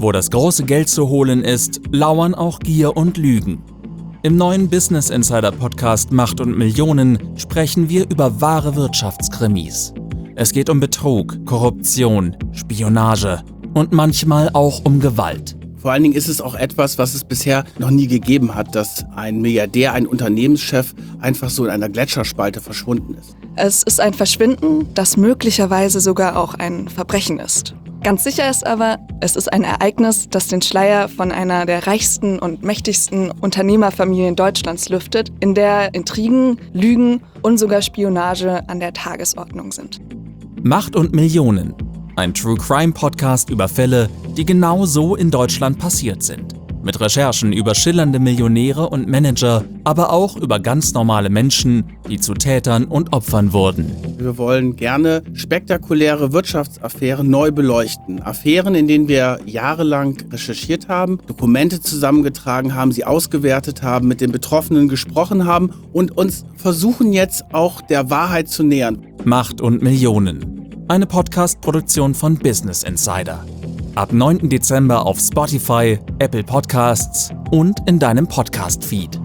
Wo das große Geld zu holen ist, lauern auch Gier und Lügen. Im neuen Business Insider Podcast Macht und Millionen sprechen wir über wahre Wirtschaftskrimis. Es geht um Betrug, Korruption, Spionage und manchmal auch um Gewalt. Vor allen Dingen ist es auch etwas, was es bisher noch nie gegeben hat, dass ein Milliardär, ein Unternehmenschef einfach so in einer Gletscherspalte verschwunden ist. Es ist ein Verschwinden, das möglicherweise sogar auch ein Verbrechen ist. Ganz sicher ist aber, es ist ein Ereignis, das den Schleier von einer der reichsten und mächtigsten Unternehmerfamilien Deutschlands lüftet, in der Intrigen, Lügen und sogar Spionage an der Tagesordnung sind. Macht und Millionen. Ein True-Crime-Podcast über Fälle, die genau so in Deutschland passiert sind. Mit Recherchen über schillernde Millionäre und Manager, aber auch über ganz normale Menschen, die zu Tätern und Opfern wurden. Wir wollen gerne spektakuläre Wirtschaftsaffären neu beleuchten. Affären, in denen wir jahrelang recherchiert haben, Dokumente zusammengetragen haben, sie ausgewertet haben, mit den Betroffenen gesprochen haben und uns versuchen jetzt auch der Wahrheit zu nähern. Macht und Millionen. Eine Podcast-Produktion von Business Insider. Ab 9. Dezember auf Spotify, Apple Podcasts und in deinem Podcast-Feed.